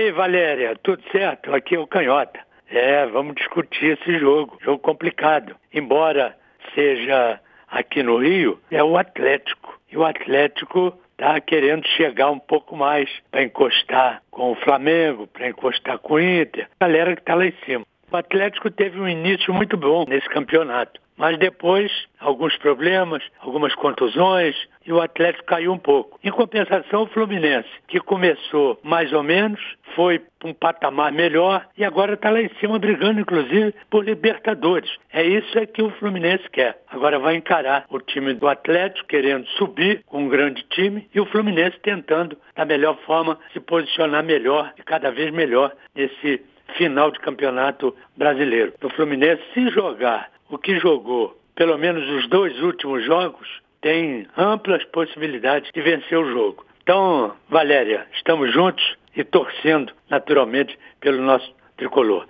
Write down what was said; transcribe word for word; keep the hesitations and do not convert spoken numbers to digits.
aí, Valéria, tudo certo? Aqui é o Canhota. É, vamos discutir esse jogo, jogo complicado. Embora seja aqui no Rio, é o Atlético. E o Atlético está querendo chegar um pouco mais para encostar com o Flamengo, para encostar com o Inter, a galera que está lá em cima. O Atlético teve um início muito bom nesse campeonato, mas depois alguns problemas, algumas contusões e o Atlético caiu um pouco. Em compensação, o Fluminense, que começou mais ou menos, foi para um patamar melhor e agora está lá em cima brigando, inclusive, por Libertadores. É isso é que o Fluminense quer. Agora vai encarar o time do Atlético querendo subir com um grande time e o Fluminense tentando, da melhor forma, se posicionar melhor e cada vez melhor nesse final de campeonato brasileiro. O Fluminense, se jogar o que jogou, pelo menos os dois últimos jogos, tem amplas possibilidades de vencer o jogo. Então, Valéria, estamos juntos e torcendo naturalmente pelo nosso tricolor.